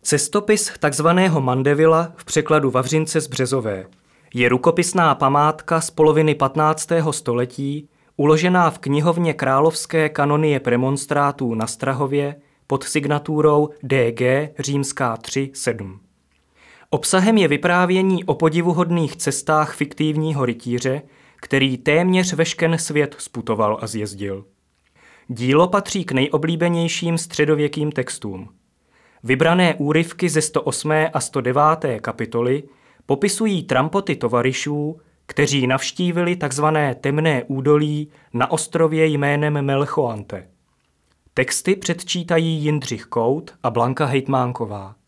Cestopis takzvaného Mandevilla v překladu Vavřince z Březové je rukopisná památka z poloviny 15. století, uložená v knihovně Královské kanonie premonstrátů na Strahově pod signaturou DG římská 3:7. Obsahem je vyprávění o podivuhodných cestách fiktivního rytíře, který téměř vešken svět sputoval a zjezdil. Dílo patří k nejoblíbenějším středověkým textům. Vybrané úryvky ze 108. a 109. kapitoly popisují trampoty tovaryšů, kteří navštívili tzv. Temné údolí na ostrově jménem Melchoante. Texty předčítají Jindřich Kout a Blanka Hejtmánková.